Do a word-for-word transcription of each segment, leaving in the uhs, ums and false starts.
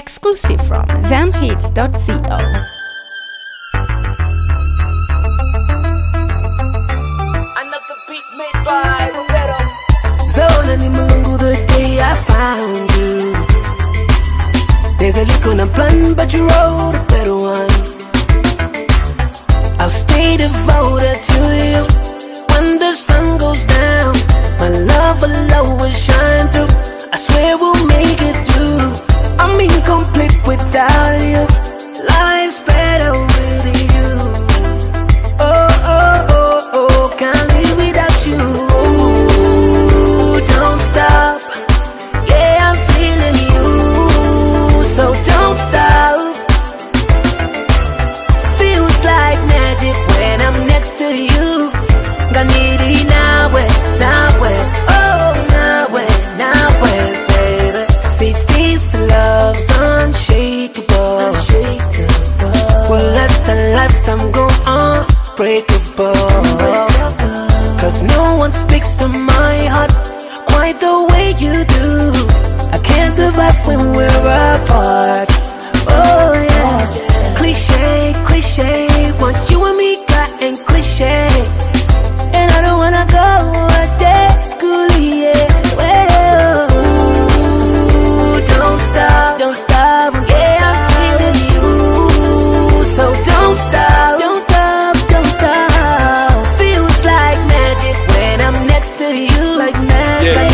exclusive from zamhits dot co. Zonani Mulungu, the day I found you. There's a lick on a plan, but you wrote a better one. I'll stay devoted to you when the sun goes down. My love will always shine through. I swear we'll make it through. I'm incomplete without you. Life's better with you. Oh, oh, oh, oh, can't live without you. Don't stop, yeah, I'm feeling you, so don't stop. Feels like magic when I'm next to you. Ganiri nawe, nawe, oh nawe, nawe, baby. See, this love's unshakable, unshakable. Will last a lifetime, go unbreakable. Cause no one speaks to my heart quite the way you do. I can't survive when we're apart. Oh yeah, cliche, cliche. Want you and me, got and cliche. And I don't wanna go a day, coolie, yeah. Well, ooh, don't stop, don't stop. Yeah, I'm feeling you, so don't stop, don't stop, don't stop. Feels like magic when I'm next to you, like magic. Yeah.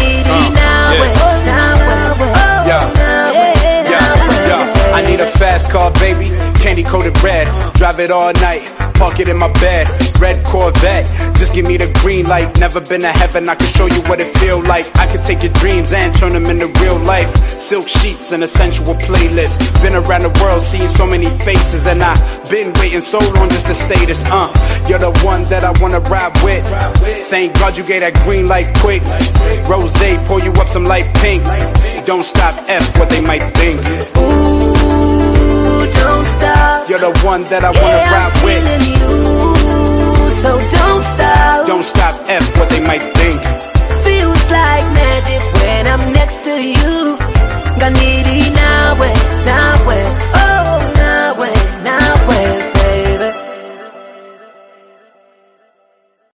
I need a fast car, baby, candy coated red. Drive it all night, park it in my bed. Red Corvette, just give me the green light. Never been to heaven, I can show you what it feel like. I can take your dreams and turn them into real life. Silk sheets and a sensual playlist. Been around the world, seen so many faces, and I've been waiting so long just to say this. Uh, you're the one that I wanna ride with. Thank God you gave that green light quick. Rosé, pour you up some light pink. Don't stop, F what they might think. Ooh, don't stop. You're the one that I wanna yeah, ride I'm with. feeling you, so don't stop. Don't stop, F what they might think. Feels like magic when I'm next to you. Got me